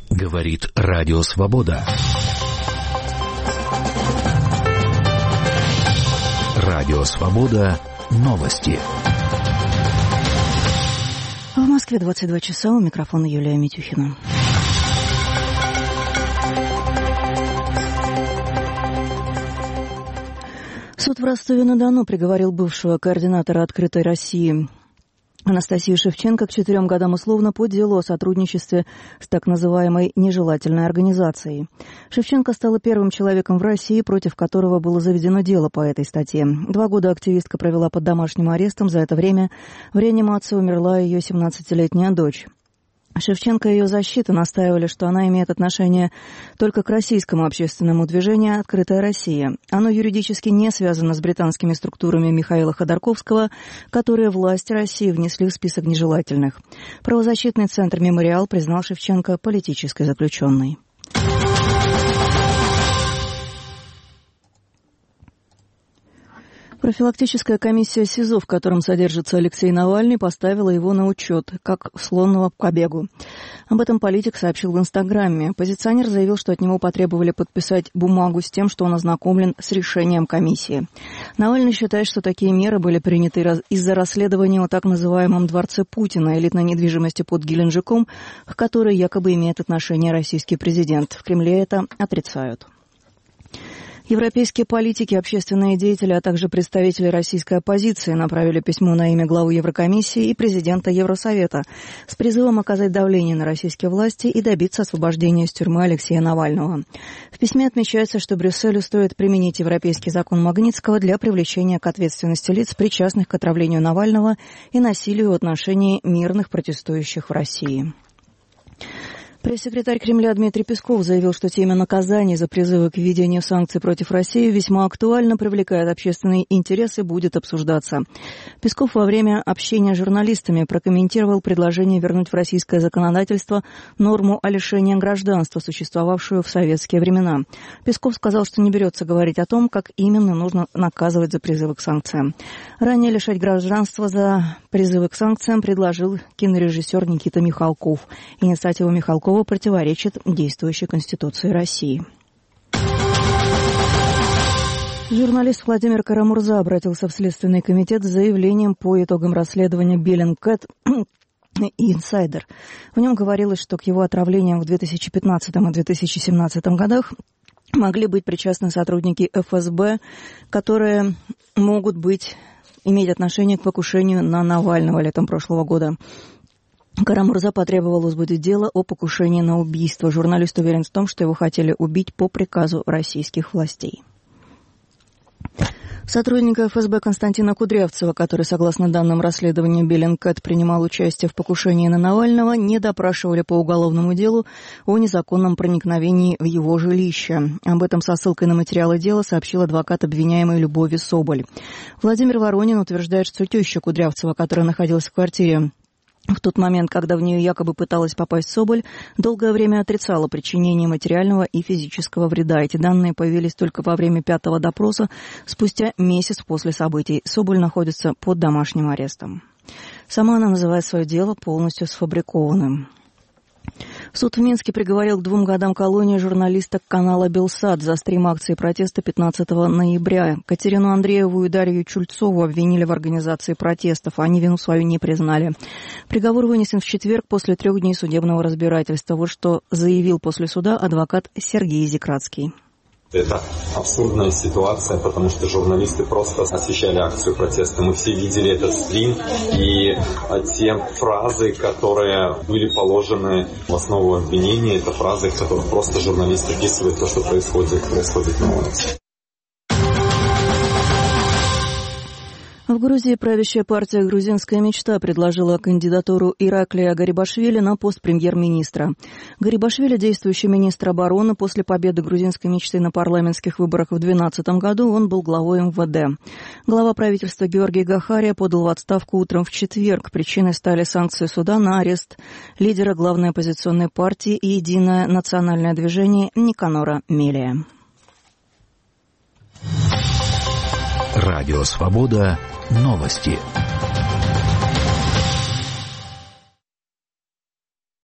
Говорит Радио Свобода. Радио Свобода. Новости. В Москве 22 часа. У микрофона Юлия Митюхина. Суд в Ростове-на-Дону приговорил бывшего координатора «Открытой России» Анастасию Шевченко к 4 годам условно по делу о сотрудничестве с так называемой нежелательной организацией. Шевченко стала первым человеком в России, против которого было заведено дело по этой статье. 2 года активистка провела под домашним арестом. За это время в реанимации умерла ее 17-летняя дочь. Шевченко и ее защита настаивали, что она имеет отношение только к российскому общественному движению «Открытая Россия». Оно юридически не связано с британскими структурами Михаила Ходорковского, которые власти России внесли в список нежелательных. Правозащитный центр «Мемориал» признал Шевченко политической заключенной. Профилактическая комиссия СИЗО, в котором содержится Алексей Навальный, поставила его на учет, как склонного к побегу. Об этом политик сообщил в Инстаграме. Оппозиционер заявил, что от него потребовали подписать бумагу с тем, что он ознакомлен с решением комиссии. Навальный считает, что такие меры были приняты из-за расследования о так называемом дворце Путина, элитной недвижимости под Геленджиком, к которой якобы имеет отношение российский президент. В Кремле это отрицают. Европейские политики, общественные деятели, а также представители российской оппозиции направили письмо на имя главы Еврокомиссии и президента Евросовета с призывом оказать давление на российские власти и добиться освобождения из тюрьмы Алексея Навального. В письме отмечается, что Брюсселю стоит применить европейский закон Магнитского для привлечения к ответственности лиц, причастных к отравлению Навального и насилию в отношении мирных протестующих в России. Пресс-секретарь Кремля Дмитрий Песков заявил, что тема наказаний за призывы к введению санкций против России весьма актуальна, привлекает общественный интерес и будет обсуждаться. Песков во время общения с журналистами прокомментировал предложение вернуть в российское законодательство норму о лишении гражданства, существовавшую в советские времена. Песков сказал, что не берется говорить о том, как именно нужно наказывать за призывы к санкциям. Ранее лишать гражданства за призывы к санкциям предложил кинорежиссер Никита Михалков. Инициатива Михалкова противоречит действующей Конституции России. Журналист Владимир Карамурза обратился в Следственный комитет с заявлением по итогам расследования Bellingcat и «Инсайдер». В нем говорилось, что к его отравлениям в 2015 и 2017 годах могли быть причастны сотрудники ФСБ, которые могут иметь отношение к покушению на Навального летом прошлого года. Карамурза потребовал возбудить дело о покушении на убийство. Журналист уверен в том, что его хотели убить по приказу российских властей. Сотрудника ФСБ Константина Кудрявцева, который, согласно данным расследования Bellingcat, принимал участие в покушении на Навального, не допрашивали по уголовному делу о незаконном проникновении в его жилище. Об этом со ссылкой на материалы дела сообщил адвокат обвиняемой Любови Соболь. Владимир Воронин утверждает, что теща Кудрявцева, которая находилась в квартире в тот момент, когда в нее якобы пыталась попасть Соболь, долгое время отрицала причинение материального и физического вреда. Эти данные появились только во время 5-го допроса, спустя месяц после событий. Соболь находится под домашним арестом. Сама она называет свое дело полностью сфабрикованным. Суд в Минске приговорил к 2 годам колонии журналисток канала «Белсат» за стрим акции протеста 15 ноября. Катерину Андрееву и Дарью Чульцову обвинили в организации протестов. Они вину свою не признали. Приговор вынесен в четверг после 3 дней судебного разбирательства. Вот что заявил после суда адвокат Сергей Зикратский. Это абсурдная ситуация, потому что журналисты просто освещали акцию протеста. Мы все видели этот стрим, и те фразы, которые были положены в основу обвинения, это фразы, в которых просто журналист описывает то, что происходит на улице. В Грузии правящая партия «Грузинская мечта» предложила кандидатуру Ираклия Гарибашвили на пост премьер-министра. Гарибашвили – действующий министр обороны. После победы грузинской мечты на парламентских выборах в 2012 году он был главой МВД. Глава правительства Георгий Гахария подал в отставку утром в четверг. Причиной стали санкции суда на арест лидера главной оппозиционной партии и «Единое национальное движение» Никанора Мелия. Радио «Свобода». Новости.